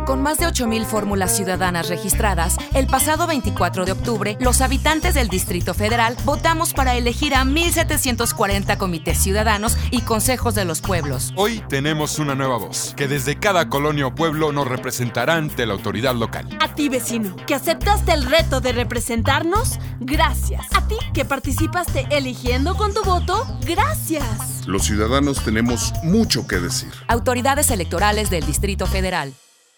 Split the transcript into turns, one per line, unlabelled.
Con más de 8,000 fórmulas ciudadanas registradas, el pasado 24 de octubre, los habitantes del Distrito Federal votamos para elegir a 1,740 comités ciudadanos y consejos de los pueblos.
Hoy tenemos una nueva voz, que desde cada colonia o pueblo nos representará ante la autoridad local.
A ti, vecino, que aceptaste el reto de representarnos, gracias. A ti, que participaste eligiendo con tu voto, gracias.
Los ciudadanos tenemos mucho que decir.
Autoridades electorales del Distrito Federal.